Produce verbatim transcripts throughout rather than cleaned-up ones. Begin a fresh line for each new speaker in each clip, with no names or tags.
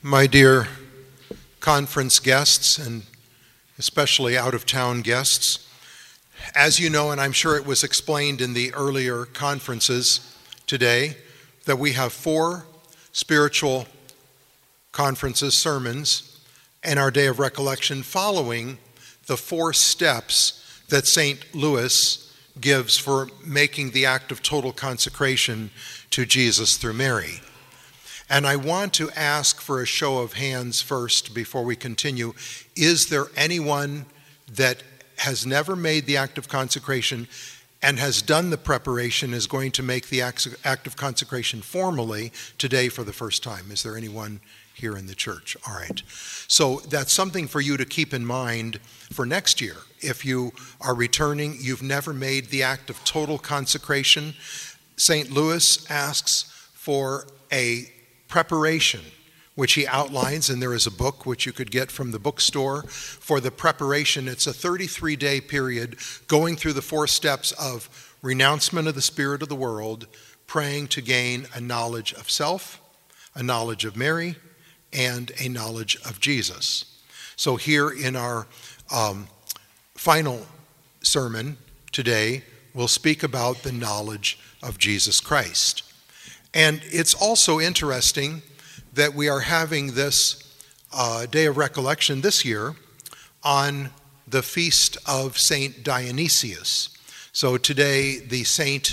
My dear conference guests, and especially out-of-town guests, as you know, and I'm sure it was explained in the earlier conferences today, that we have four spiritual conferences, sermons, and our day of recollection following the four steps that Saint Louis gives for making the act of total consecration to Jesus through Mary. And I want to ask for a show of hands first before we continue. Is there anyone that has never made the act of consecration and has done the preparation, is going to make the act of consecration formally today for the first time? Is there anyone here in the church? All right. So that's something for you to keep in mind for next year. If you are returning, you've never made the act of total consecration, Saint Louis asks for a preparation, which he outlines, and there is a book which you could get from the bookstore for the preparation. It's a thirty-three day period going through the four steps of renouncement of the spirit of the world, praying to gain a knowledge of self, a knowledge of Mary, and a knowledge of Jesus. So here in our um, final sermon today, we'll speak about the knowledge of Jesus Christ. And it's also interesting that we are having this uh, day of recollection this year on the feast of Saint Dionysius. So today the saint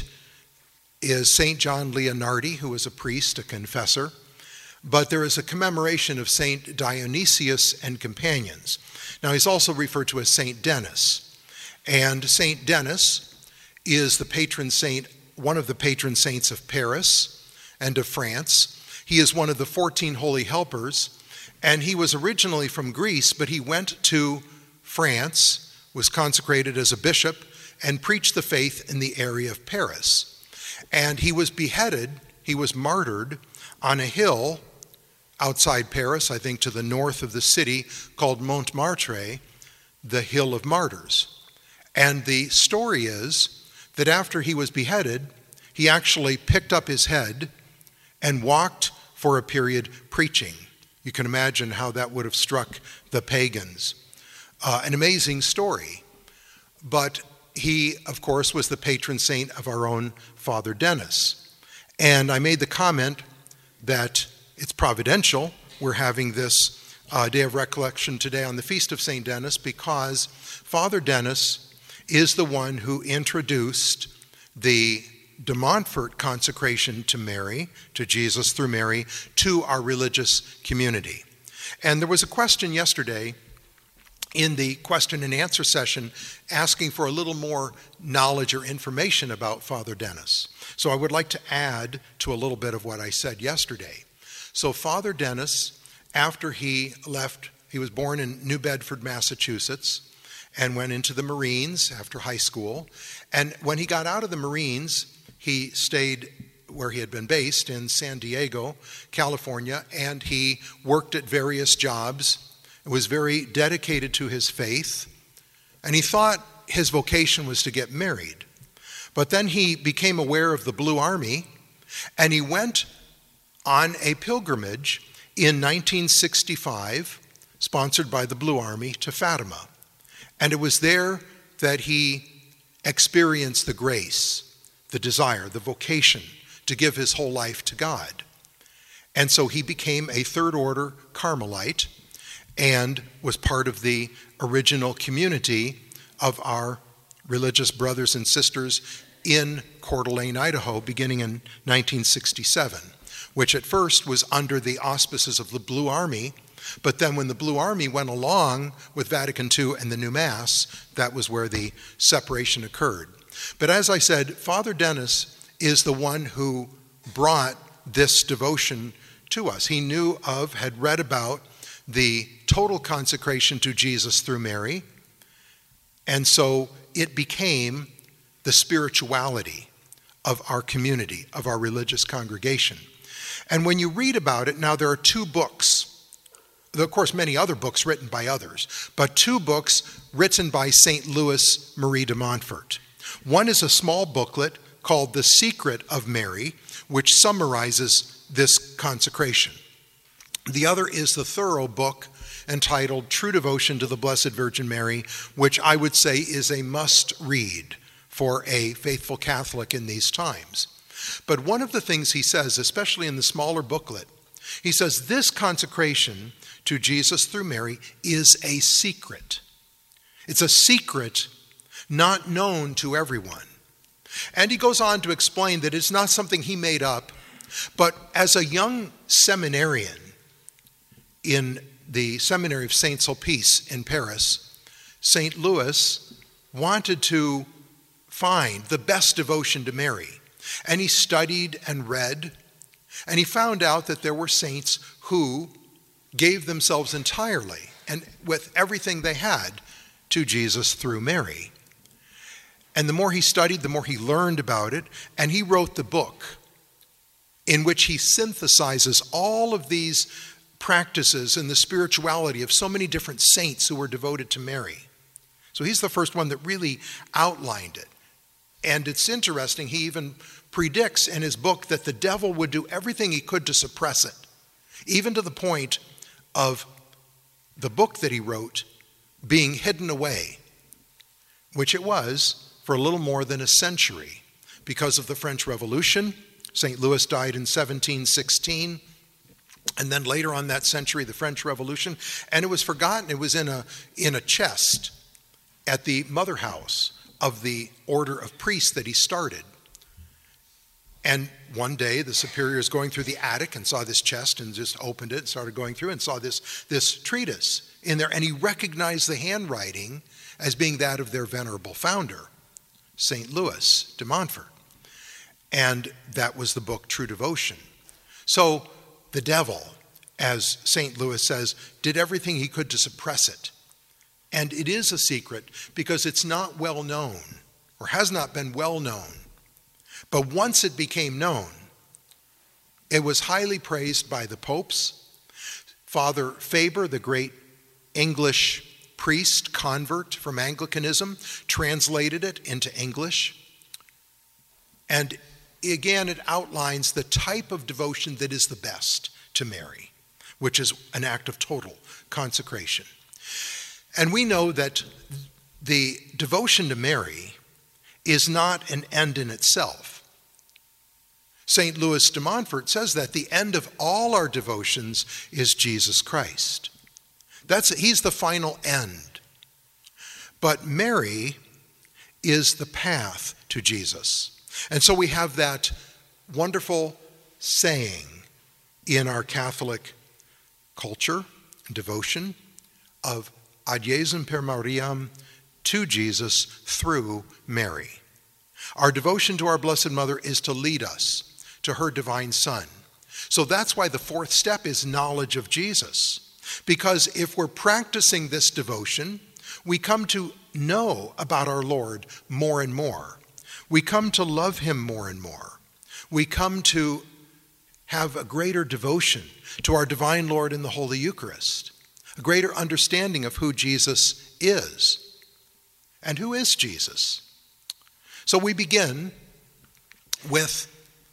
is Saint John Leonardi, who is a priest, a confessor. But there is a commemoration of Saint Dionysius and companions. Now he's also referred to as Saint Denis. And Saint Denis is the patron saint, one of the patron saints of Paris and of France. He is one of the fourteen holy helpers, and he was originally from Greece, but he went to France, was consecrated as a bishop, and preached the faith in the area of Paris. And he was beheaded, he was martyred on a hill outside Paris, I think to the north of the city, called Montmartre, the Hill of Martyrs. And the story is that after he was beheaded, he actually picked up his head and walked for a period preaching. You can imagine how that would have struck the pagans. Uh, an amazing story. But he, of course, was the patron saint of our own Father Denis. And I made the comment that it's providential we're having this uh, day of recollection today on the feast of Saint Denis, because Father Denis is the one who introduced the de Montfort consecration to Mary, to Jesus through Mary, to our religious community. And there was a question yesterday in the question and answer session asking for a little more knowledge or information about Father Denis. So I would like to add to a little bit of what I said yesterday. So Father Denis, after he left, he was born in New Bedford, Massachusetts, and went into the Marines after high school. And when he got out of the Marines, he stayed where he had been based in San Diego, California, and he worked at various jobs, was very dedicated to his faith, and he thought his vocation was to get married. But then he became aware of the Blue Army, and he went on a pilgrimage in nineteen sixty-five, sponsored by the Blue Army, to Fatima. And it was there that he experienced the grace, the desire, the vocation to give his whole life to God. And so he became a third order Carmelite and was part of the original community of our religious brothers and sisters in Coeur d'Alene, Idaho, beginning in nineteen sixty-seven, which at first was under the auspices of the Blue Army. But then when the Blue Army went along with Vatican Two and the new Mass, that was where the separation occurred. But as I said, Father Denis is the one who brought this devotion to us. He knew of, had read about the total consecration to Jesus through Mary, and so it became the spirituality of our community, of our religious congregation. And when you read about it, now there are two books, of course many other books written by others, but two books written by Saint Louis Marie de Montfort. One is a small booklet called The Secret of Mary, which summarizes this consecration. The other is the thorough book entitled True Devotion to the Blessed Virgin Mary, which I would say is a must-read for a faithful Catholic in these times. But one of the things he says, especially in the smaller booklet, he says this consecration to Jesus through Mary is a secret. It's a secret not known to everyone. And he goes on to explain that it's not something he made up, but as a young seminarian in the Seminary of Saint Sulpice in Paris, Saint Louis wanted to find the best devotion to Mary. And he studied and read, and he found out that there were saints who gave themselves entirely and with everything they had to Jesus through Mary. And the more he studied, the more he learned about it, and he wrote the book in which he synthesizes all of these practices and the spirituality of so many different saints who were devoted to Mary. So he's the first one that really outlined it. And it's interesting, he even predicts in his book that the devil would do everything he could to suppress it, even to the point of the book that he wrote being hidden away, which it was for a little more than a century because of the French Revolution. Saint Louis died in seventeen sixteen, and then later on that century, the French Revolution, and it was forgotten. It was in a, in a chest at the mother house of the order of priests that he started. And one day the superior is going through the attic and saw this chest and just opened it and started going through and saw this, this treatise in there. And he recognized the handwriting as being that of their venerable founder, Saint Louis de Montfort. And that was the book True Devotion. So the devil, as Saint Louis says, did everything he could to suppress it. And it is a secret because it's not well known or has not been well known. But once it became known, it was highly praised by the popes. Father Faber, the great English priest, convert from Anglicanism, translated it into English. And again, it outlines the type of devotion that is the best to Mary, which is an act of total consecration. And we know that the devotion to Mary is not an end in itself. Saint Louis de Montfort says that the end of all our devotions is Jesus Christ. That's, he's the final end. But Mary is the path to Jesus. And so we have that wonderful saying in our Catholic culture and devotion of ad Jesum per Mariam, to Jesus through Mary. Our devotion to our Blessed Mother is to lead us to her divine Son. So that's why the fourth step is knowledge of Jesus. Because if we're practicing this devotion, we come to know about our Lord more and more. We come to love him more and more. We come to have a greater devotion to our divine Lord in the Holy Eucharist, a greater understanding of who Jesus is. And who is Jesus? So we begin with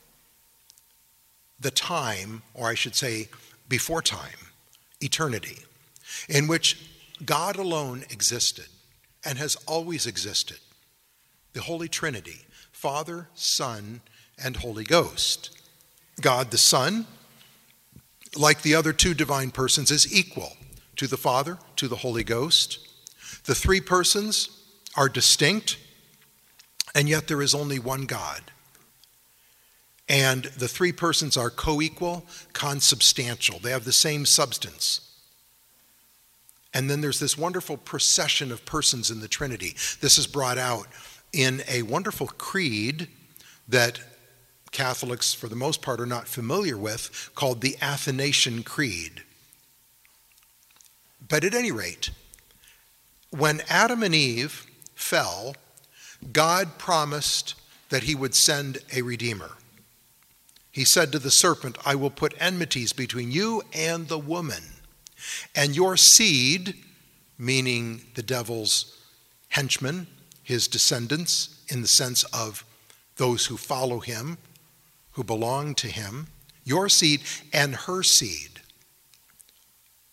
the time, or I should say before time, eternity, in which God alone existed and has always existed. The Holy Trinity, Father, Son, and Holy Ghost. God the Son, like the other two divine persons, is equal to the Father, to the Holy Ghost. The three persons are distinct, and yet there is only one God. And the three persons are co-equal, consubstantial. They have the same substance. And then there's this wonderful procession of persons in the Trinity. This is brought out in a wonderful creed that Catholics, for the most part, are not familiar with, called the Athanasian Creed. But at any rate, when Adam and Eve fell, God promised that he would send a Redeemer. He said to the serpent, I will put enmities between you and the woman, and your seed, meaning the devil's henchmen, his descendants, in the sense of those who follow him, who belong to him, your seed and her seed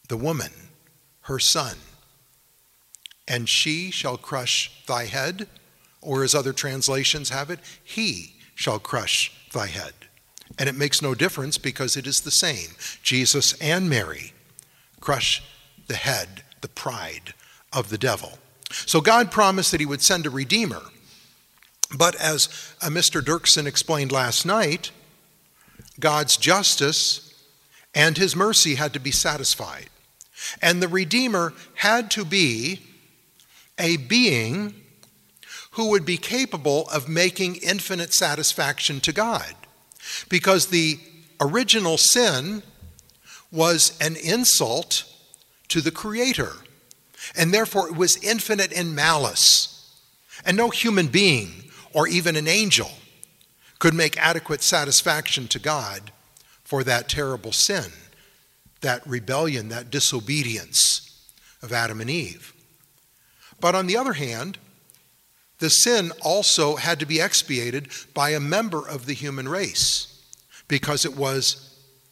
the woman, her son. And she shall crush thy head, or as other translations have it, he shall crush thy head. And it makes no difference because it is the same. Jesus and Mary crush the head, the pride of the devil. So God promised that he would send a redeemer. But as uh, Mister Dirksen explained last night, God's justice and his mercy had to be satisfied. And the redeemer had to be a being who would be capable of making infinite satisfaction to God. Because the original sin was an insult to the Creator, and therefore it was infinite in malice. And no human being or even an angel could make adequate satisfaction to God for that terrible sin, that rebellion, that disobedience of Adam and Eve. But on the other hand, the sin also had to be expiated by a member of the human race, because it was,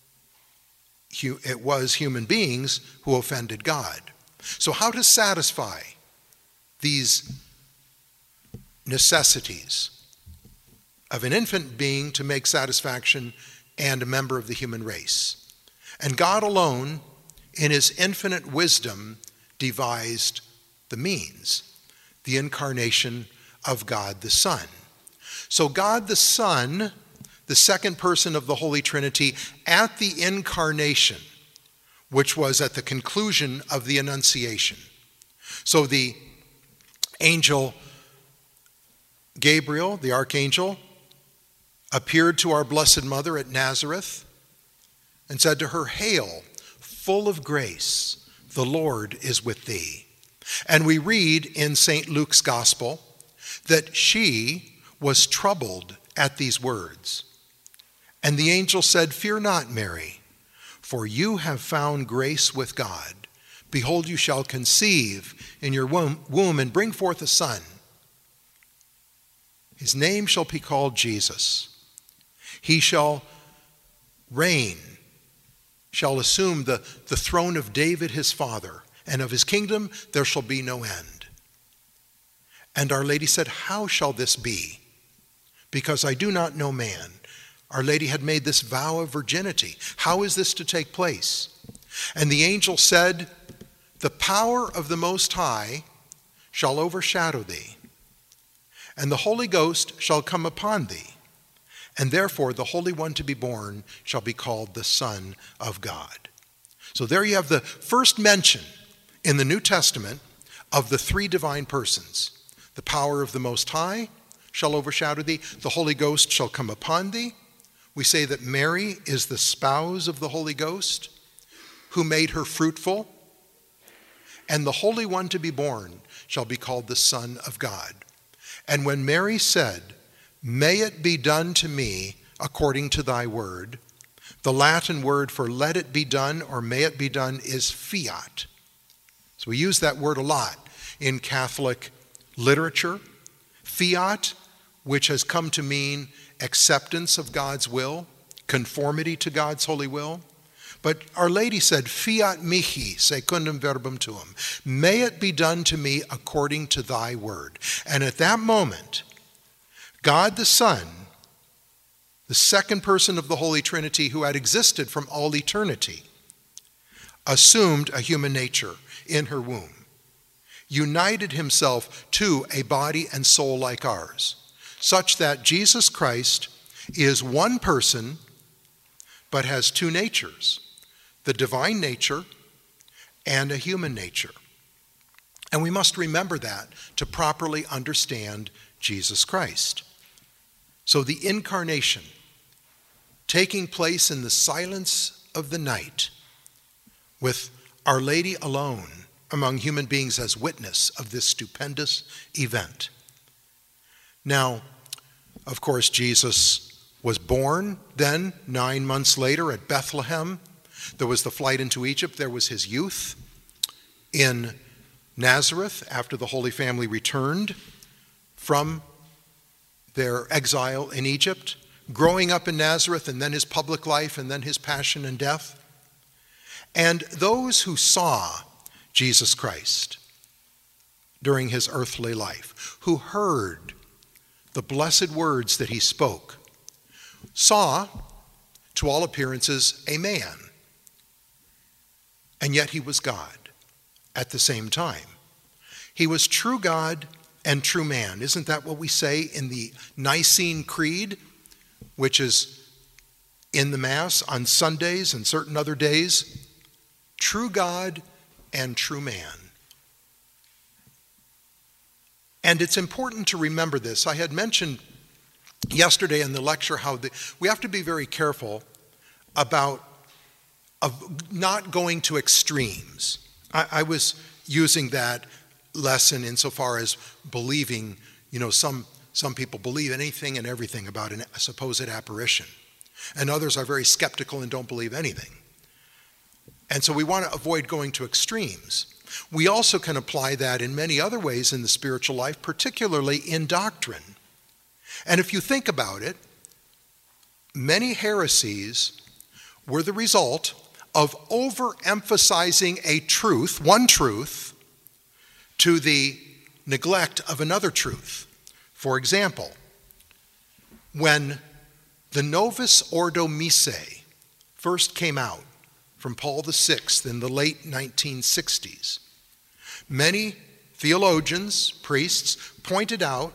it was human beings who offended God. So how to satisfy these necessities of an infant being to make satisfaction and a member of the human race? And God alone, in his infinite wisdom, devised the means, the incarnation of God the Son. So God the Son, the second person of the Holy Trinity, at the incarnation, which was at the conclusion of the Annunciation. So the angel Gabriel, the archangel, appeared to our Blessed Mother at Nazareth and said to her, "Hail, full of grace, the Lord is with thee." And we read in Saint Luke's Gospel that she was troubled at these words. And the angel said, "Fear not, Mary, for you have found grace with God. Behold, you shall conceive in your womb and bring forth a son. His name shall be called Jesus. He shall reign, shall assume the, the throne of David his father, and of his kingdom there shall be no end." And Our Lady said, "How shall this be? Because I do not know man." Our Lady had made this vow of virginity. How is this to take place? And the angel said, "The power of the Most High shall overshadow thee, and the Holy Ghost shall come upon thee, and therefore the Holy One to be born shall be called the Son of God." So there you have the first mention in the New Testament of the three divine persons. The power of the Most High shall overshadow thee. The Holy Ghost shall come upon thee. We say that Mary is the spouse of the Holy Ghost, who made her fruitful. And the Holy One to be born shall be called the Son of God. And when Mary said, "May it be done to me according to thy word," the Latin word for "let it be done" or "may it be done" is fiat. So we use that word a lot in Catholic literature. Fiat, which has come to mean acceptance of God's will, conformity to God's holy will. But Our Lady said, "Fiat mihi secundum verbum tuum." May it be done to me according to thy word. And at that moment, God the Son, the second person of the Holy Trinity who had existed from all eternity, assumed a human nature in her womb, united himself to a body and soul like ours, such that Jesus Christ is one person but has two natures, the divine nature and a human nature. And we must remember that to properly understand Jesus Christ. So the incarnation, taking place in the silence of the night, with Our Lady alone among human beings as witness of this stupendous event. Now, of course, Jesus was born then, nine months later at Bethlehem. There was the flight into Egypt. There was his youth in Nazareth after the Holy Family returned from their exile in Egypt, growing up in Nazareth, and then his public life, and then his passion and death. And those who saw Jesus Christ during his earthly life, who heard the blessed words that he spoke, saw, to all appearances, a man. And yet he was God at the same time. He was true God and true man. Isn't that what we say in the Nicene Creed, which is in the Mass on Sundays and certain other days? True God and true man. And it's important to remember this. I had mentioned yesterday in the lecture how the, we have to be very careful about of not going to extremes. I, I was using that lesson insofar as believing, you know, some, some people believe anything and everything about an, a supposed apparition. And others are very skeptical and don't believe anything. And so we want to avoid going to extremes. We also can apply that in many other ways in the spiritual life, particularly in doctrine. And if you think about it, many heresies were the result of overemphasizing a truth, one truth, to the neglect of another truth. For example, when the Novus Ordo Missae first came out from Paul the Sixth in the late nineteen sixties, many theologians, priests, pointed out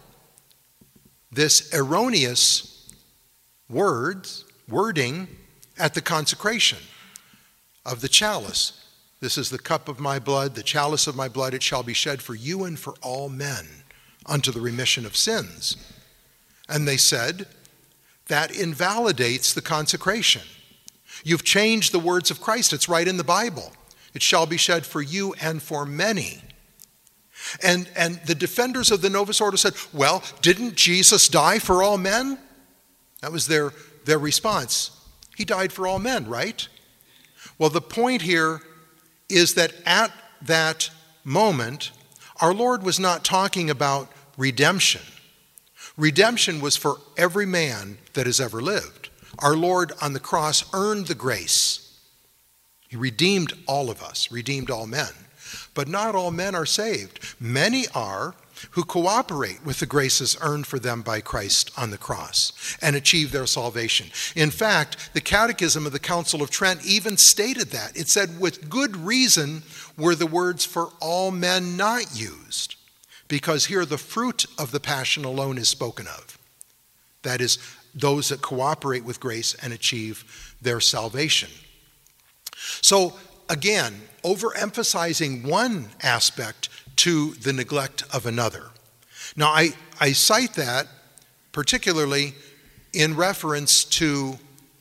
this erroneous words, wording at the consecration of the chalice. This is the cup of my blood, the chalice of my blood, it shall be shed for you and for all men unto the remission of sins. And they said, that invalidates the consecration. You've changed the words of Christ. It's right in the Bible. It shall be shed for you and for many. And, and the defenders of the Novus Ordo said, well, didn't Jesus die for all men? That was their, their response. He died for all men, right? Well, the point here is that at that moment, our Lord was not talking about redemption. Redemption was for every man that has ever lived. Our Lord on the cross earned the grace. He redeemed all of us, redeemed all men. But not all men are saved. Many are who cooperate with the graces earned for them by Christ on the cross and achieve their salvation. In fact, the Catechism of the Council of Trent even stated that. It said, with good reason were the words for all men not used, because here the fruit of the passion alone is spoken of. That is, those that cooperate with grace and achieve their salvation. So again, overemphasizing one aspect to the neglect of another. Now, I, I cite that particularly in reference to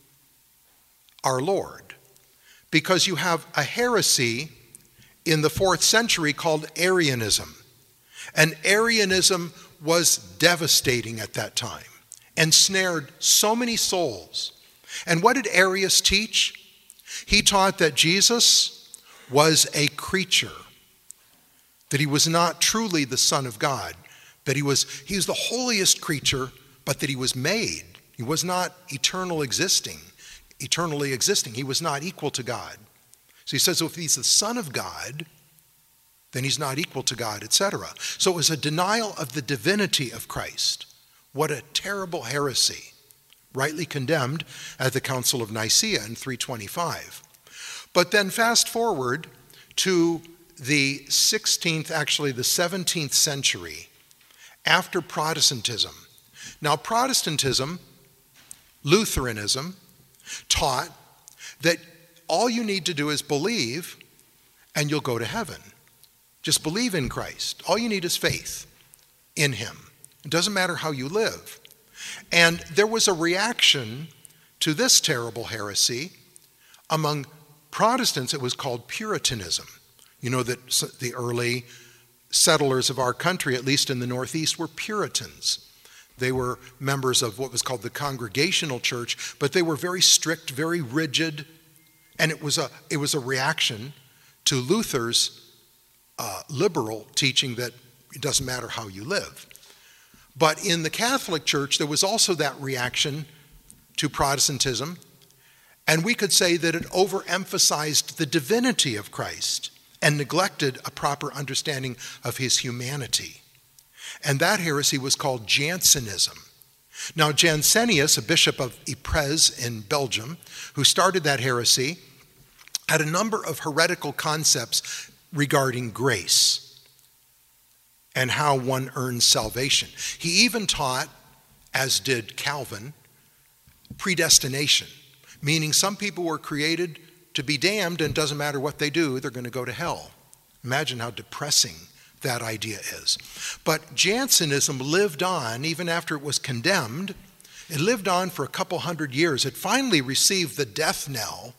our Lord, because you have a heresy in the fourth century called Arianism. And Arianism was devastating at that time, ensnared so many souls. And what did Arius teach? He taught that Jesus was a creature, that he was not truly the Son of God, that he was, he was the holiest creature, but that he was made. He was not eternal existing, eternally existing. He was not equal to God. So he says, well, if he's the Son of God, then he's not equal to God, et cetera. So it was a denial of the divinity of Christ. What a terrible heresy, rightly condemned at the Council of Nicaea in three twenty-five. But then fast forward to the sixteenth, actually the seventeenth century, after Protestantism. Now, Protestantism, Lutheranism, taught that all you need to do is believe and you'll go to heaven. Just believe in Christ. All you need is faith in him. It doesn't matter how you live. And there was a reaction to this terrible heresy among Protestants. It was called Puritanism. You know that the early settlers of our country, at least in the Northeast, were Puritans. They were members of what was called the Congregational Church, but they were very strict, very rigid, and it was a, it was a reaction to Luther's uh, liberal teaching that it doesn't matter how you live. But in the Catholic Church, there was also that reaction to Protestantism, And we could say that it overemphasized the divinity of Christ and neglected a proper understanding of his humanity. And that heresy was called Jansenism. Now, Jansenius, a bishop of Ypres in Belgium, who started that heresy, had a number of heretical concepts regarding grace and how one earns salvation. He even taught, as did Calvin, predestination, meaning some people were created to be damned, and it doesn't matter what they do, they're going to go to hell. Imagine how depressing that idea is. But Jansenism lived on even after it was condemned. It lived on for a couple hundred years. It finally received the death knell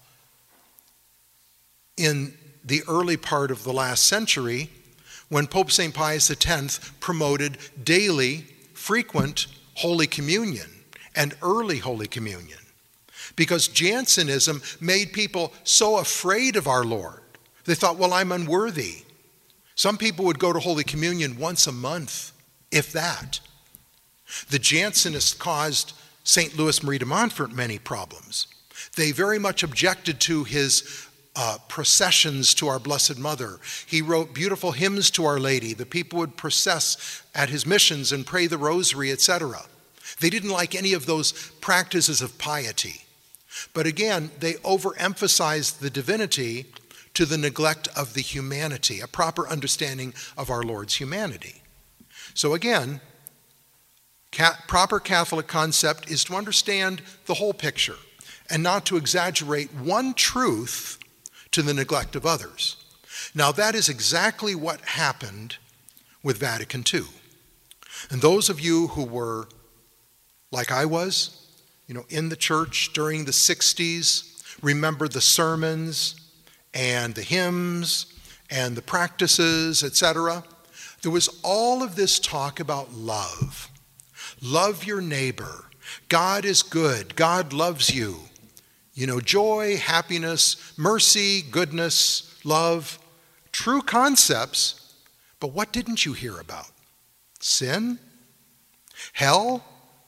in the early part of the last century when Pope Saint Pius X promoted daily, frequent Holy Communion and early Holy Communion. Because Jansenism made people so afraid of our Lord. They thought, well, I'm unworthy. Some people would go to Holy Communion once a month, if that. The Jansenists caused Saint Louis Marie de Montfort many problems. They very much objected to his uh, processions to our Blessed Mother. He wrote beautiful hymns to Our Lady. The people would process at his missions and pray the rosary, et cetera. They didn't like any of those practices of piety. But again, they overemphasized the divinity to the neglect of the humanity, a proper understanding of our Lord's humanity. So again, ca- proper Catholic concept is to understand the whole picture and not to exaggerate one truth to the neglect of others. Now that is exactly what happened with Vatican Two. And those of you who were, like I was, you know, in the church during the sixties, remember the sermons and the hymns and the practices, et cetera. There was all of this talk about love. Love your neighbor. God is good. God loves you. You know, joy, happiness, mercy, goodness, love, true concepts. But what didn't you hear about? Sin? Hell?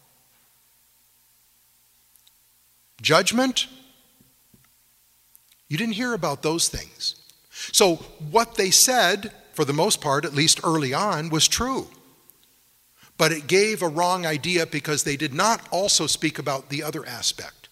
Judgment? You didn't hear about those things. So what they said, for the most part, at least early on, was true. But it gave a wrong idea because they did not also speak about the other aspect.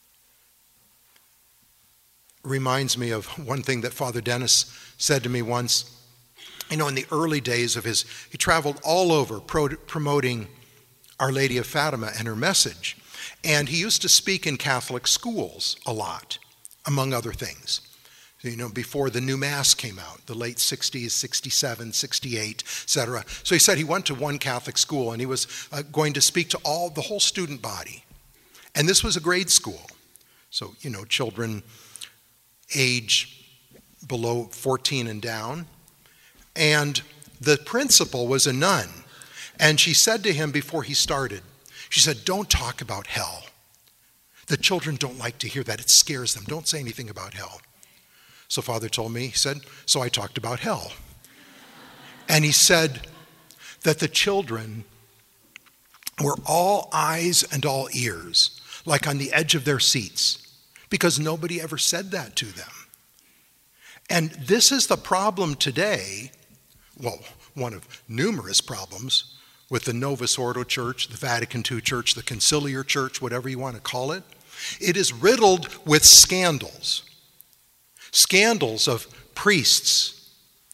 It reminds me of one thing that Father Dennis said to me once. You know, in the early days of his, he traveled all over pro- promoting Our Lady of Fatima and her message. And he used to speak in Catholic schools a lot, among other things. You know, before the new Mass came out, the late sixties, sixty-seven, sixty-eight, et cetera. So he said he went to one Catholic school and he was uh, going to speak to all, the whole student body. And this was a grade school. So, you know, children age below fourteen and down. And the principal was a nun. And she said to him before he started, she said, don't talk about hell. The children don't like to hear that. It scares them. Don't say anything about hell. So Father told me, he said, so I talked about hell. And he said that the children were all eyes and all ears, like on the edge of their seats, because nobody ever said that to them. And this is the problem today, well, one of numerous problems with the Novus Ordo Church, the Vatican Two Church, the Conciliar Church, whatever you want to call it. It is riddled with scandals. Scandals of priests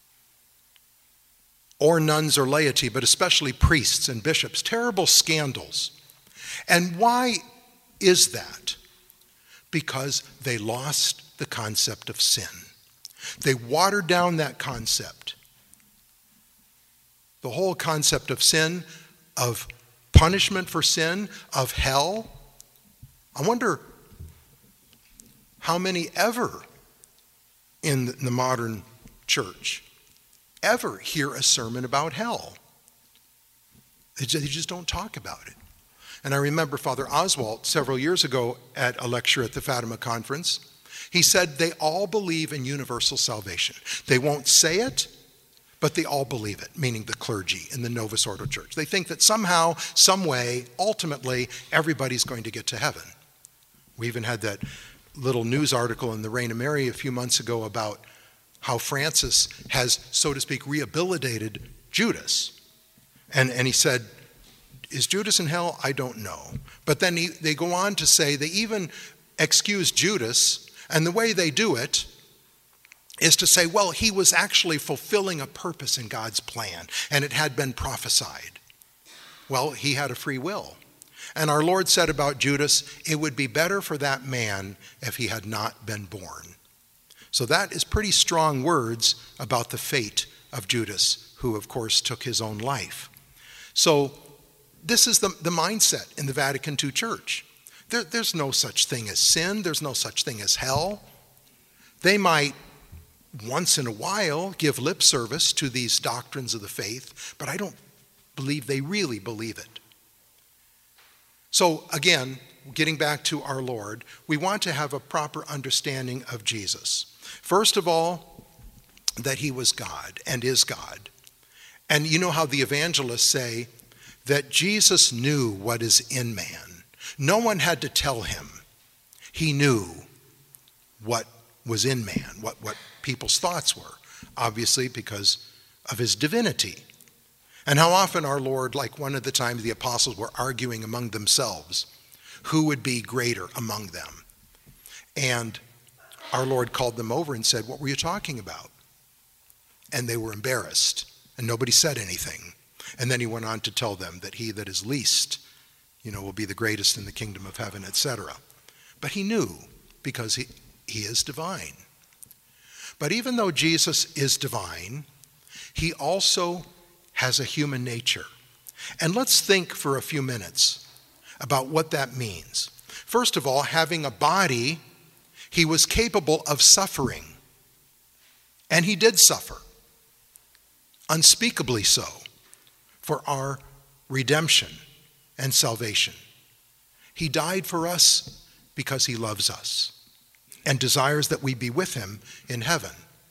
or nuns or laity, but especially priests and bishops. Terrible scandals. And why is that? Because they lost the concept of sin. They watered down that concept. The whole concept of sin, of punishment for sin, of hell. I wonder how many ever in the modern church ever hear a sermon about hell. They just don't talk about it. And I remember Father Oswald several years ago at a lecture at the Fatima Conference. He said they all believe in universal salvation. They won't say it, but they all believe it, meaning the clergy in the Novus Ordo Church. They think that somehow, some way, ultimately, everybody's going to get to heaven. We even had that little news article in the Reign of Mary a few months ago about how Francis has, so to speak, rehabilitated Judas. And, and he said, is Judas in hell? I don't know. But then he, they go on to say they even excuse Judas, and the way they do it is to say, well, he was actually fulfilling a purpose in God's plan, and it had been prophesied. Well, he had a free will. And our Lord said about Judas, it would be better for that man if he had not been born. So that is pretty strong words about the fate of Judas, who of course took his own life. So this is the, the mindset in the Vatican Two Church. There, there's no such thing as sin. There's no such thing as hell. They might once in a while give lip service to these doctrines of the faith, but I don't believe they really believe it. So again, getting back to our Lord, we want to have a proper understanding of Jesus. First of all, that he was God and is God. And you know how the evangelists say that Jesus knew what is in man. No one had to tell him. He knew what was in man, what, what people's thoughts were, obviously because of his divinity. And how often our Lord, like one of the times the apostles were arguing among themselves, who would be greater among them? And our Lord called them over and said, what were you talking about? And they were embarrassed, and nobody said anything. And then he went on to tell them that he that is least, you know, will be the greatest in the kingdom of heaven, et cetera. But he knew, because he, he is divine. But even though Jesus is divine, he also has a human nature. And let's think for a few minutes about what that means. First of all, having a body, he was capable of suffering. And he did suffer, unspeakably so, for our redemption and salvation. He died for us because he loves us and desires that we be with him in heaven.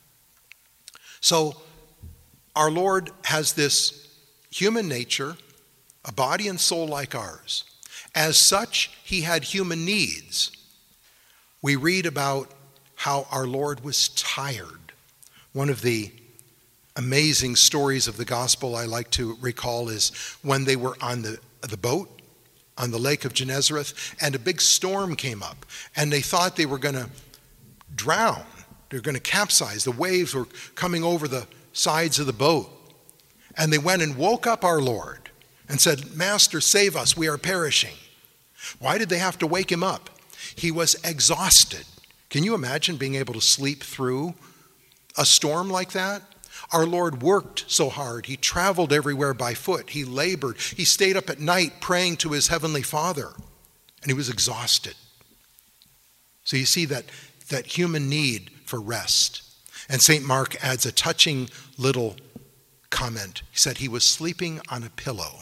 So our Lord has this human nature, a body and soul like ours. As such, he had human needs. We read about how our Lord was tired. One of the amazing stories of the gospel I like to recall is when they were on the, the boat on the Lake of Gennesareth, and a big storm came up, and they thought they were going to drown. They were going to capsize. The waves were coming over the sides of the boat. And they went and woke up our Lord and said, Master, save us, we are perishing. Why did they have to wake him up? He was exhausted. Can you imagine being able to sleep through a storm like that? Our Lord worked so hard. He traveled everywhere by foot. He labored. He stayed up at night praying to his heavenly Father. And he was exhausted. So you see that, that human need for rest. And Saint Mark adds a touching little comment. He said he was sleeping on a pillow.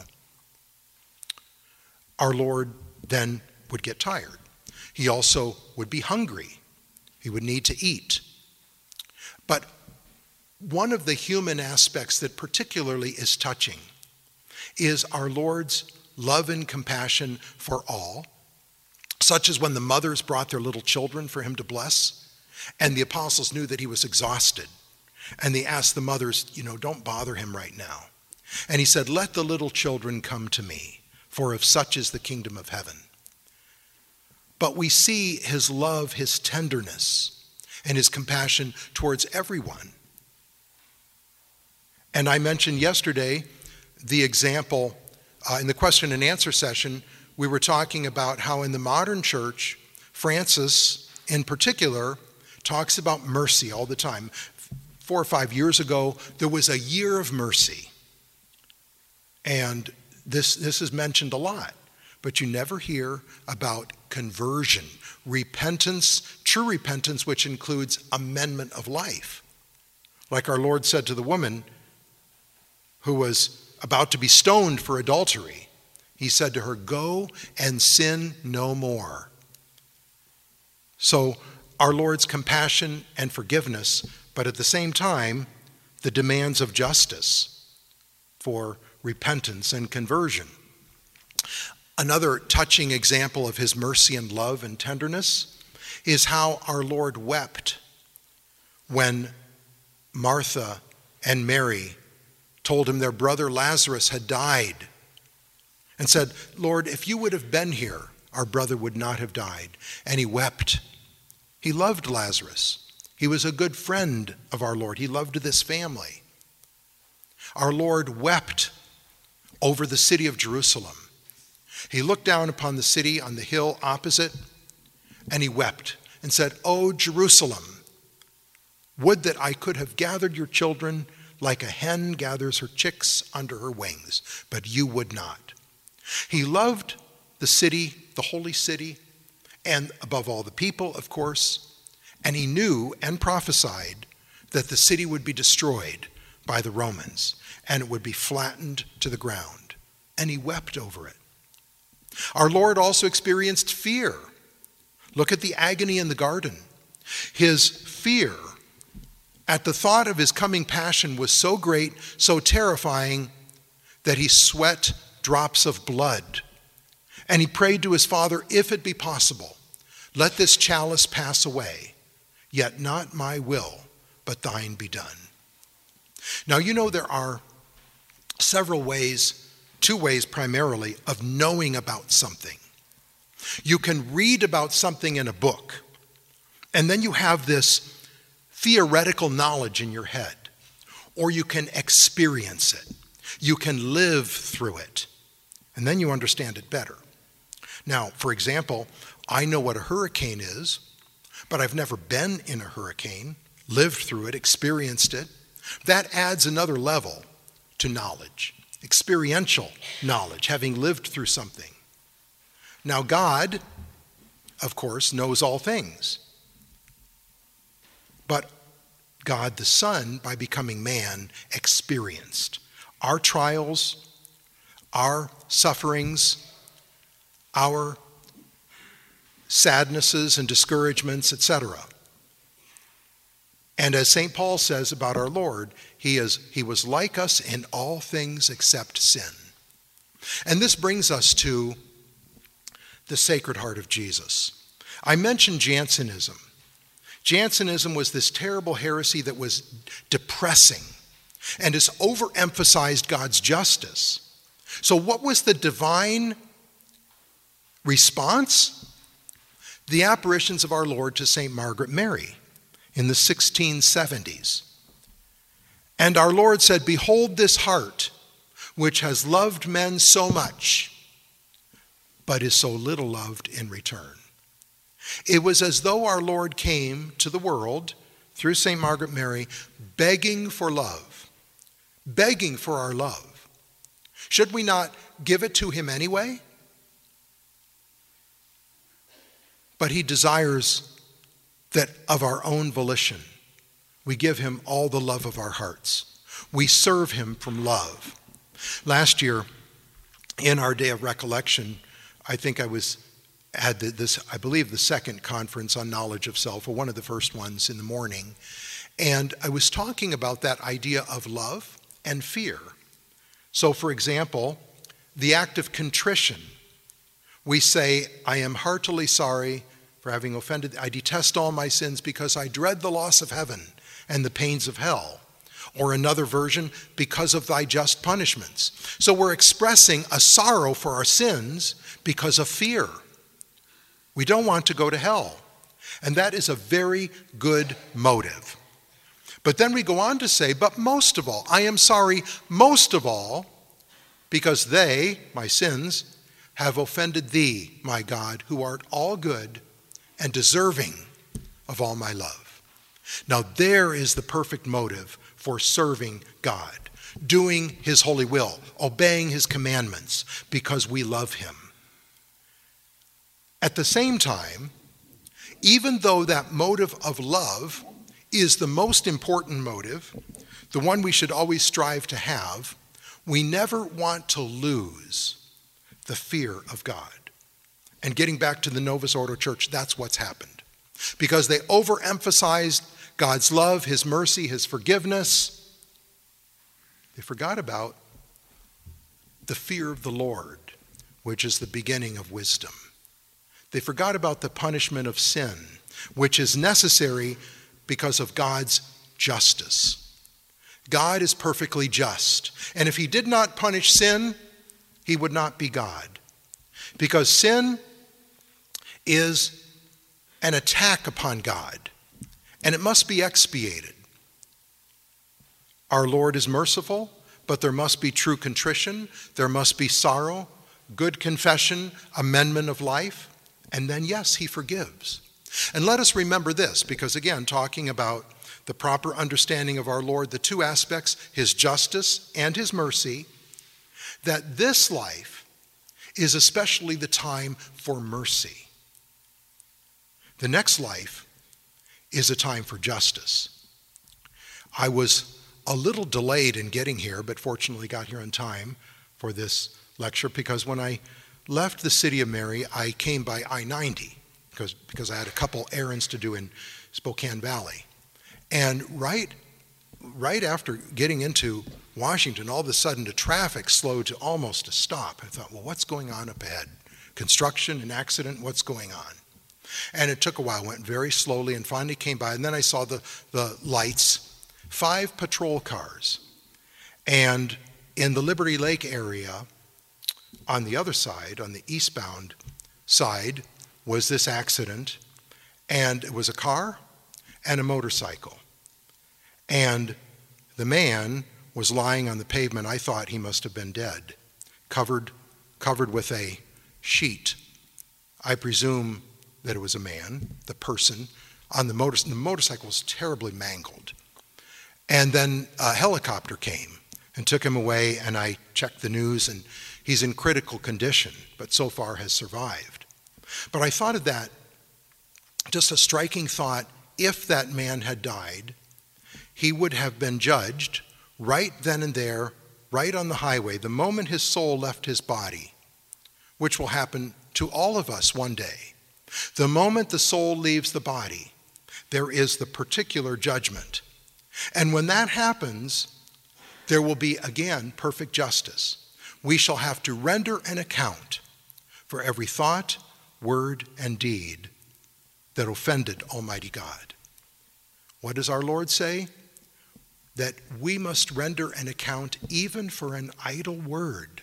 Our Lord then would get tired. He also would be hungry. He would need to eat. But one of the human aspects that particularly is touching is our Lord's love and compassion for all, such as when the mothers brought their little children for him to bless, and the apostles knew that he was exhausted, and they asked the mothers, you know, don't bother him right now. And he said, let the little children come to me, for of such is the kingdom of heaven. But we see his love, his tenderness, and his compassion towards everyone. And I mentioned yesterday the example uh, in the question and answer session. We were talking about how in the modern church, Francis in particular talks about mercy all the time. Four or five years ago, there was a year of mercy. And this, this is mentioned a lot, but you never hear about conversion, repentance, true repentance, which includes amendment of life. Like our Lord said to the woman who was about to be stoned for adultery, he said to her, go and sin no more. So our Lord's compassion and forgiveness, but at the same time, the demands of justice for repentance and conversion. Another touching example of his mercy and love and tenderness is how our Lord wept when Martha and Mary told him their brother Lazarus had died and said, "Lord, if you would have been here, our brother would not have died." And he wept. He loved Lazarus. He was a good friend of our Lord. He loved this family. Our Lord wept over the city of Jerusalem. He looked down upon the city on the hill opposite, and he wept and said, "O Jerusalem, would that I could have gathered your children like a hen gathers her chicks under her wings, but you would not." He loved the city, the holy city, and above all the people, of course, and he knew and prophesied that the city would be destroyed by the Romans and it would be flattened to the ground, and he wept over it. Our Lord also experienced fear. Look at the agony in the garden. His fear at the thought of his coming passion was so great, so terrifying, that he sweat drops of blood. And he prayed to his Father, "If it be possible, let this chalice pass away, yet not my will, but thine be done." Now, you know there are several ways, two ways primarily, of knowing about something. You can read about something in a book, and then you have this theoretical knowledge in your head, or you can experience it. You can live through it, and then you understand it better. Now, for example, I know what a hurricane is, but I've never been in a hurricane, lived through it, experienced it. That adds another level to knowledge, experiential knowledge, having lived through something. Now, God, of course, knows all things. But God the Son, by becoming man, experienced our trials, our sufferings, our sadnesses and discouragements, et cetera. And as Saint Paul says about our Lord, he is he was like us in all things except sin. And this brings us to the Sacred Heart of Jesus. I mentioned Jansenism. Jansenism was this terrible heresy that was depressing and has overemphasized God's justice. So what was the divine response? The apparitions of our Lord to Saint Margaret Mary in the sixteen seventies. And our Lord said, "Behold this heart, which has loved men so much, but is so little loved in return." It was as though our Lord came to the world through Saint Margaret Mary, begging for love, begging for our love. Should we not give it to him anyway? But he desires that of our own volition, we give him all the love of our hearts. We serve him from love. Last year, in our day of recollection, I think I was had this, I believe, the second conference on knowledge of self, or one of the first ones in the morning. And I was talking about that idea of love and fear. So, for example, the act of contrition. We say, "I am heartily sorry for having offended. I detest all my sins because I dread the loss of heaven and the pains of hell." Or another version, "because of thy just punishments." So we're expressing a sorrow for our sins because of fear. We don't want to go to hell. And that is a very good motive. But then we go on to say, "But most of all, I am sorry most of all because they," my sins, "have offended thee, my God, who art all good and deserving of all my love." Now there is the perfect motive for serving God, doing his holy will, obeying his commandments, because we love him. At the same time, even though that motive of love is the most important motive, the one we should always strive to have, we never want to lose the fear of God. And getting back to the Novus Ordo Church, that's what's happened. Because they overemphasized God's love, his mercy, his forgiveness. They forgot about the fear of the Lord, which is the beginning of wisdom. They forgot about the punishment of sin which is necessary because of God's justice. God is perfectly just. And if he did not punish sin, he would not be God. Because sin is an attack upon God, and it must be expiated. Our Lord is merciful, but there must be true contrition, there must be sorrow, good confession, amendment of life, and then, yes, he forgives. And let us remember this, because again, talking about the proper understanding of our Lord, the two aspects, his justice and his mercy, that this life is especially the time for mercy. The next life is a time for justice. I was a little delayed in getting here, but fortunately got here on time for this lecture, because when I left the city of Mary, I came by I ninety because, because I had a couple errands to do in Spokane Valley. And right, right after getting into Washington, all of a sudden the traffic slowed to almost a stop. I thought, well, what's going on up ahead? Construction, an accident, what's going on? And it took a while, went very slowly, and finally came by. And then I saw the, the lights, five patrol cars. And in the Liberty Lake area, on the other side, on the eastbound side, was this accident. And it was a car and a motorcycle. And the man was lying on the pavement. I thought he must have been dead, covered, covered with a sheet. I presume that it was a man, the person, on the motor. The motorcycle was terribly mangled. And then a helicopter came and took him away, and I checked the news, and he's in critical condition, but so far has survived. But I thought of that, just a striking thought. If that man had died, he would have been judged right then and there, right on the highway, the moment his soul left his body, which will happen to all of us one day. The moment the soul leaves the body, there is the particular judgment. And when that happens, there will be, again, perfect justice. We shall have to render an account for every thought, word, and deed that offended Almighty God. What does our Lord say? That we must render an account even for an idle word.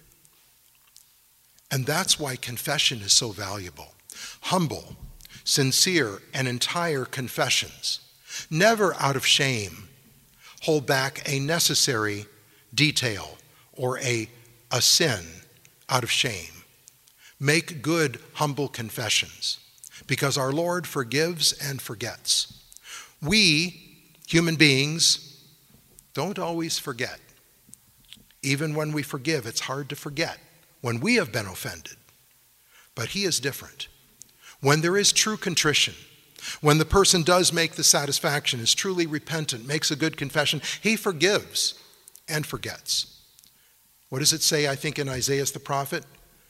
And that's why confession is so valuable. Humble, sincere, and entire confessions, never out of shame, hold back a necessary detail or a, a sin out of shame. Make good, humble confessions, because our Lord forgives and forgets. We, human beings, don't always forget. Even when we forgive, it's hard to forget when we have been offended. But he is different. When there is true contrition, when the person does make the satisfaction, is truly repentant, makes a good confession, he forgives and forgets. What does it say, I think, in Isaiah the prophet?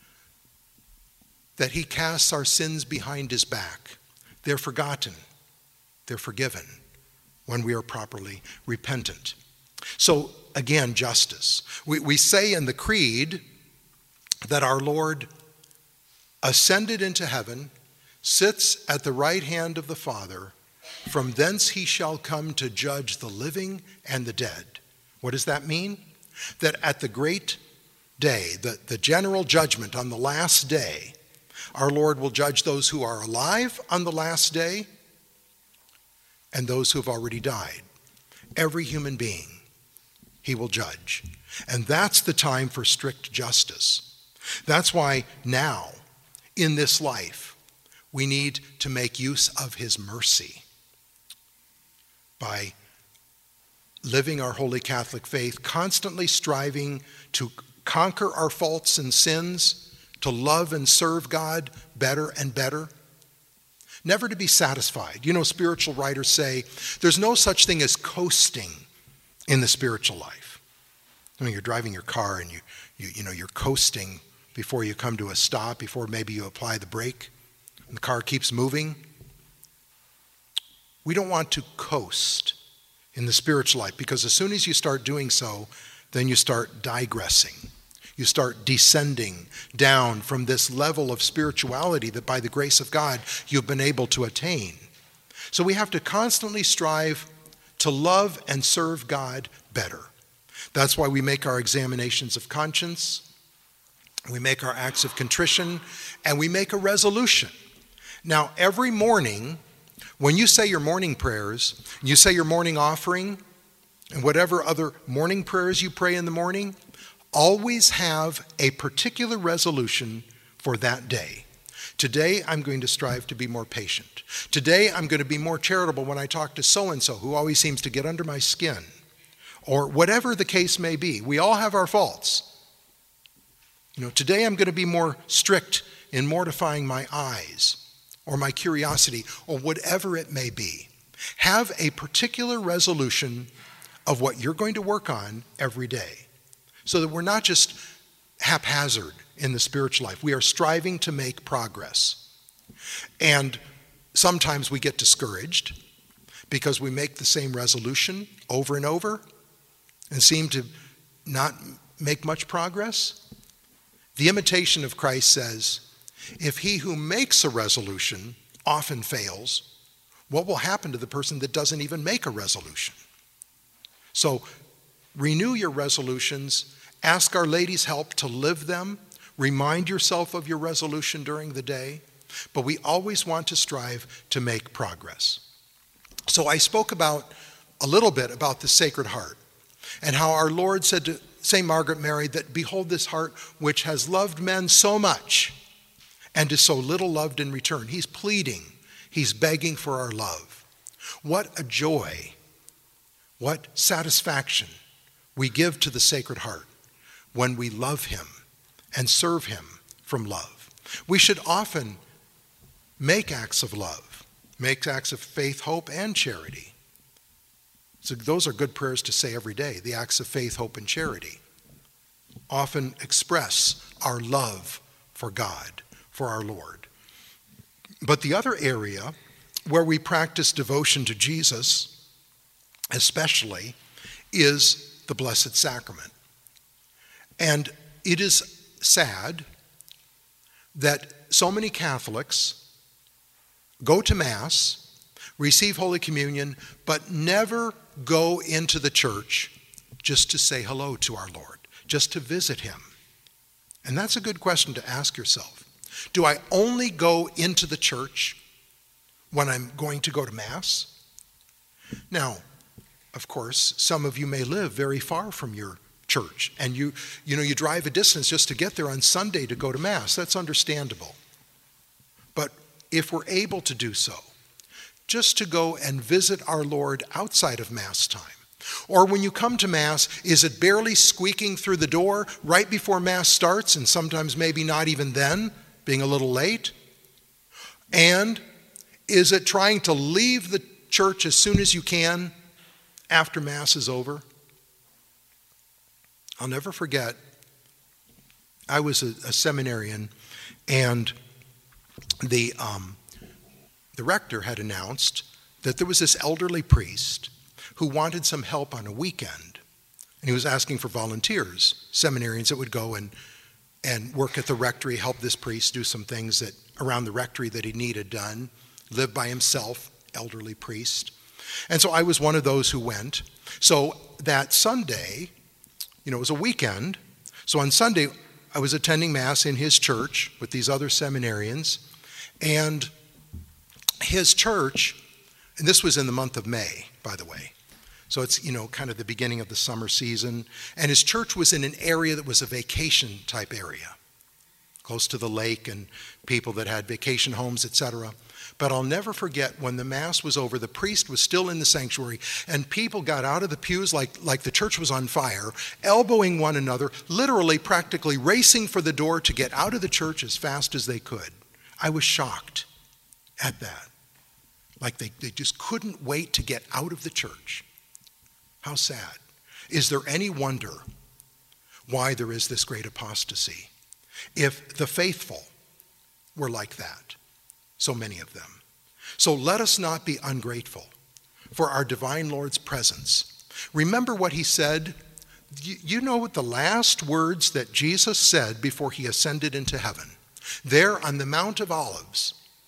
That he casts our sins behind his back. They're forgotten. They're forgiven when we are properly repentant. So, again, justice. We, we say in the Creed that our Lord ascended into heaven, sits at the right hand of the Father. From thence he shall come to judge the living and the dead. What does that mean? That at the great day, the, the general judgment on the last day, our Lord will judge those who are alive on the last day and those who have already died. Every human being he will judge. And that's the time for strict justice. That's why now, in this life, we need to make use of his mercy by living our holy Catholic faith, constantly striving to conquer our faults and sins, to love and serve God better and better, never to be satisfied. You know, spiritual writers say there's no such thing as coasting in the spiritual life. I mean, you're driving your car and you, you, you know, you're coasting before you come to a stop, before maybe you apply the brake, and the car keeps moving. We don't want to coast in the spiritual life, because as soon as you start doing so, then you start digressing. You start descending down from this level of spirituality that by the grace of God you've been able to attain. So we have to constantly strive to love and serve God better. That's why we make our examinations of conscience, we make our acts of contrition, and we make a resolution. Now, every morning, when you say your morning prayers, you say your morning offering, and whatever other morning prayers you pray in the morning, always have a particular resolution for that day. Today, I'm going to strive to be more patient. Today, I'm going to be more charitable when I talk to so-and-so who always seems to get under my skin. Or whatever the case may be. We all have our faults. You know, today I'm going to be more strict in mortifying my eyes or my curiosity or whatever it may be. Have a particular resolution of what you're going to work on every day so that we're not just haphazard in the spiritual life. We are striving to make progress. And sometimes we get discouraged because we make the same resolution over and over and seem to not make much progress. The Imitation of Christ says, if he who makes a resolution often fails, what will happen to the person that doesn't even make a resolution? So renew your resolutions, ask Our Lady's help to live them, remind yourself of your resolution during the day, but we always want to strive to make progress. So I spoke about a little bit about the Sacred Heart and how our Lord said to Saint Margaret Mary that, behold this heart which has loved men so much and is so little loved in return. He's pleading, he's begging for our love. What a joy, what satisfaction we give to the Sacred Heart when we love him and serve him from love. We should often make acts of love, make acts of faith, hope, and charity. So those are good prayers to say every day, the acts of faith, hope, and charity. Often express our love for God, for our Lord. But the other area where we practice devotion to Jesus, especially, is the Blessed Sacrament. And it is sad that so many Catholics go to Mass, receive Holy Communion, but never go into the church just to say hello to our Lord, just to visit him. And that's a good question to ask yourself. Do I only go into the church when I'm going to go to Mass? Now, of course, some of you may live very far from your church, and you, you know, you drive a distance just to get there on Sunday to go to Mass. That's understandable. But if we're able to do so, just to go and visit our Lord outside of Mass time, or when you come to Mass, is it barely squeaking through the door right before Mass starts, and sometimes maybe not even then, being a little late? And is it trying to leave the church as soon as you can after Mass is over? I'll never forget, I was a, a seminarian, and the, um, the rector had announced that there was this elderly priest who wanted some help on a weekend. And he was asking for volunteers, seminarians that would go and, and work at the rectory, help this priest do some things that around the rectory that he needed done, live by himself, elderly priest. And so I was one of those who went. So that Sunday, you know, it was a weekend. So on Sunday, I was attending Mass in his church with these other seminarians. And his church, and this was in the month of May, by the way. So it's, you know, kind of the beginning of the summer season. And his church was in an area that was a vacation type area, close to the lake and people that had vacation homes, et cetera. But I'll never forget when the Mass was over, the priest was still in the sanctuary, and people got out of the pews like, like the church was on fire, elbowing one another, literally practically racing for the door to get out of the church as fast as they could. I was shocked at that. Like they, they just couldn't wait to get out of the church. How sad. Is there any wonder why there is this great apostasy? If the faithful were like that, so many of them. So let us not be ungrateful for our divine Lord's presence. Remember what he said. You know what the last words that Jesus said before he ascended into heaven? There on the Mount of Olives,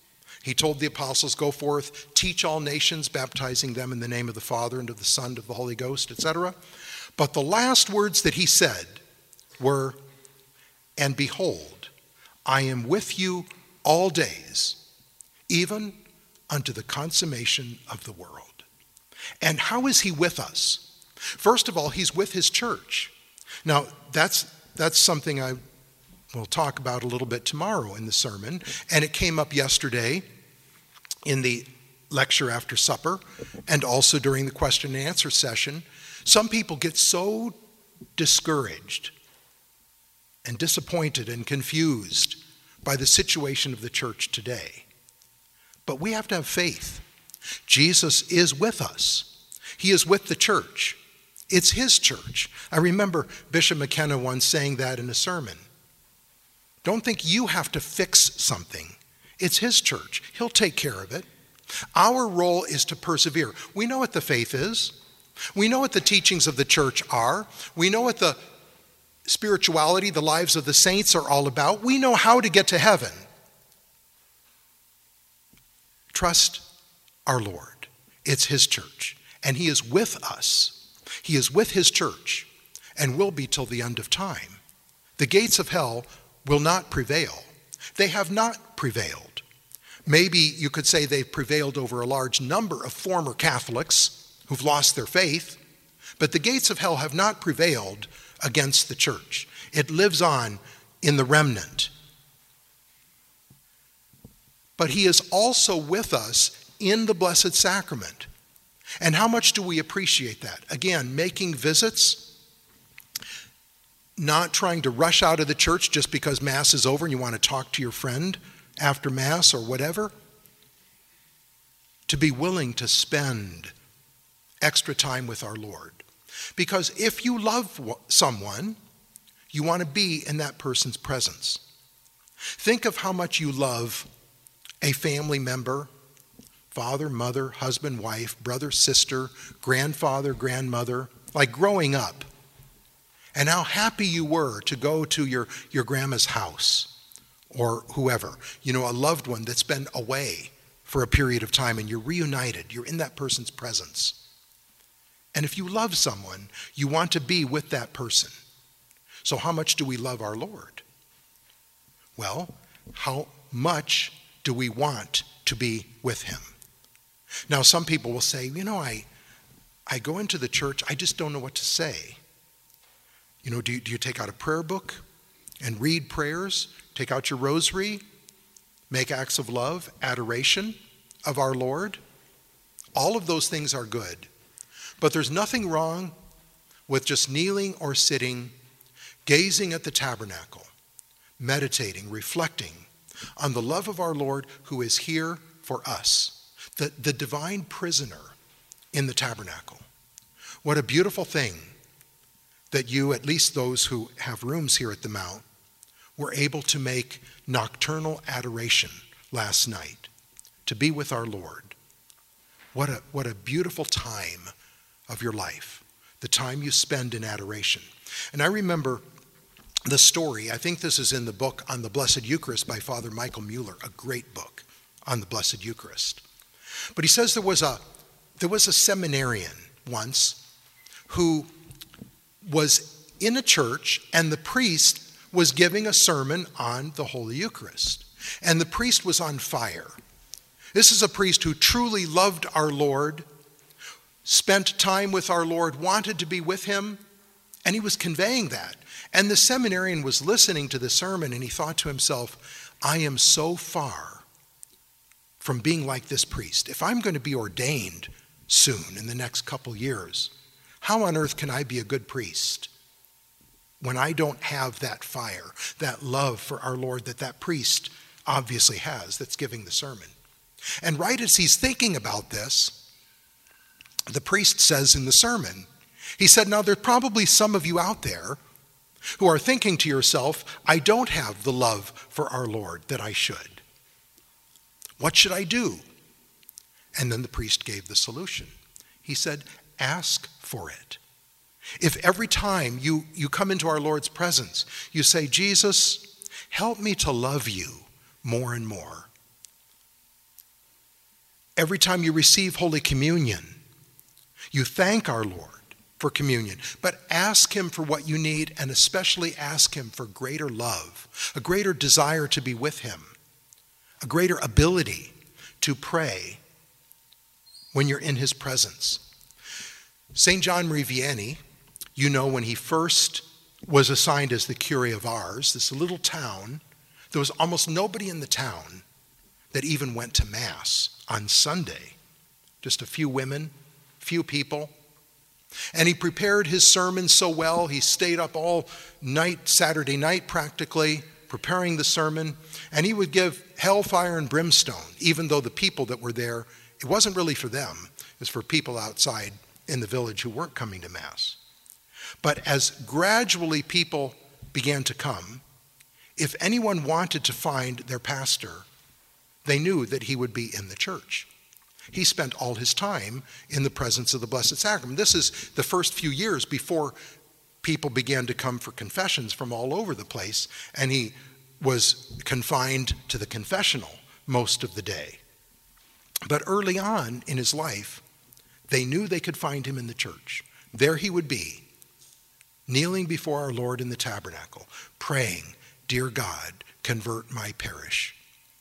He told the apostles, go forth, teach all nations, baptizing them in the name of the Father and of the Son and of the Holy Ghost, et cetera. But the last words that he said were, and behold, I am with you all days, even unto the consummation of the world. And how is he with us? First of all, he's with his church. Now, that's that's something I will talk about a little bit tomorrow in the sermon, and it came up yesterday in the lecture after supper and also during the question and answer session. Some people get so discouraged and disappointed and confused by the situation of the church today. But we have to have faith. Jesus is with us. He is with the church. It's his church. I remember Bishop McKenna once saying that in a sermon. Don't think you have to fix something. It's his church. He'll take care of it. Our role is to persevere. We know what the faith is. We know what the teachings of the church are. We know what the spirituality, the lives of the saints are all about. We know how to get to heaven. Trust our Lord. It's his church, and he is with us. He is with his church and will be till the end of time. The gates of hell will not prevail. They have not prevailed. Maybe you could say they've prevailed over a large number of former Catholics who've lost their faith, but the gates of hell have not prevailed against the church. It lives on in the remnant. But he is also with us in the Blessed Sacrament. And how much do we appreciate that? Again, making visits, not trying to rush out of the church just because Mass is over and you want to talk to your friend after Mass or whatever. To be willing to spend extra time with our Lord. Because if you love someone, you want to be in that person's presence. Think of how much you love a family member, father, mother, husband, wife, brother, sister, grandfather, grandmother, like growing up. And how happy you were to go to your, your grandma's house or whoever, you know, a loved one that's been away for a period of time and you're reunited, you're in that person's presence. And if you love someone, you want to be with that person. So how much do we love our Lord? Well, how much do we want to be with him? Now, some people will say, you know, I, I go into the church, I just don't know what to say. You know, do you, do you take out a prayer book and read prayers? Take out your rosary? Make acts of love, adoration of our Lord? All of those things are good. But there's nothing wrong with just kneeling or sitting, gazing at the tabernacle, meditating, reflecting on the love of our Lord who is here for us, the, the divine prisoner in the tabernacle. What a beautiful thing that you, at least those who have rooms here at the Mount, were able to make nocturnal adoration last night, to be with our Lord. What a, what a beautiful time of your life, the time you spend in adoration. And I remember the story, I think this is in the book on the Blessed Eucharist by Father Michael Mueller, a great book on the Blessed Eucharist. But he says there was a there was a seminarian once who was in a church and the priest was giving a sermon on the Holy Eucharist. And the priest was on fire. This is a priest who truly loved our Lord, spent time with our Lord, wanted to be with him, and he was conveying that. And the seminarian was listening to the sermon and he thought to himself, I am so far from being like this priest. If I'm going to be ordained soon in the next couple years, how on earth can I be a good priest when I don't have that fire, that love for our Lord that that priest obviously has that's giving the sermon? And right as he's thinking about this, the priest says in the sermon, he said, now there's probably some of you out there who are thinking to yourself, I don't have the love for our Lord that I should. What should I do? And then the priest gave the solution. He said, ask for it. If every time you, you come into our Lord's presence, you say, Jesus, help me to love you more and more. Every time you receive Holy Communion, you thank our Lord for communion, but ask him for what you need, and especially ask him for greater love, a greater desire to be with him, a greater ability to pray when you're in his presence. Saint John Marie Vianney, you know, when he first was assigned as the curé of Ars, this little town, there was almost nobody in the town that even went to Mass on Sunday. Just a few women, few people. And he prepared his sermon so well, he stayed up all night, Saturday night practically, preparing the sermon, and he would give hellfire and brimstone, even though the people that were there, it wasn't really for them, it was for people outside in the village who weren't coming to Mass. But as gradually people began to come, if anyone wanted to find their pastor, they knew that he would be in the church. He spent all his time in the presence of the Blessed Sacrament. This is the first few years before people began to come for confessions from all over the place, and he was confined to the confessional most of the day. But early on in his life, they knew they could find him in the church. There he would be, kneeling before our Lord in the tabernacle, praying, "Dear God, convert my parish."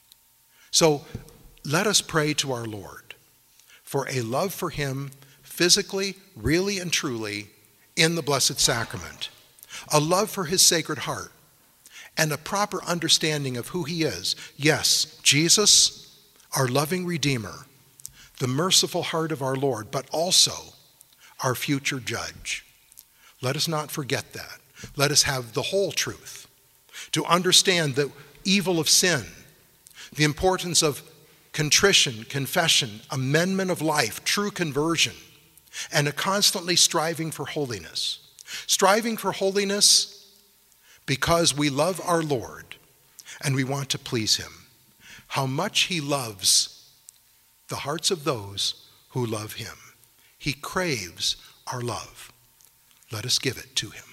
So let us pray to our Lord for a love for him physically, really and truly in the Blessed Sacrament, a love for his Sacred Heart, and a proper understanding of who he is. Yes, Jesus, our loving Redeemer, the merciful heart of our Lord, but also our future judge. Let us not forget that. Let us have the whole truth, to understand the evil of sin, the importance of contrition, confession, amendment of life, true conversion, and a constantly striving for holiness. Striving for holiness because we love our Lord and we want to please him. How much he loves the hearts of those who love him. He craves our love. Let us give it to him.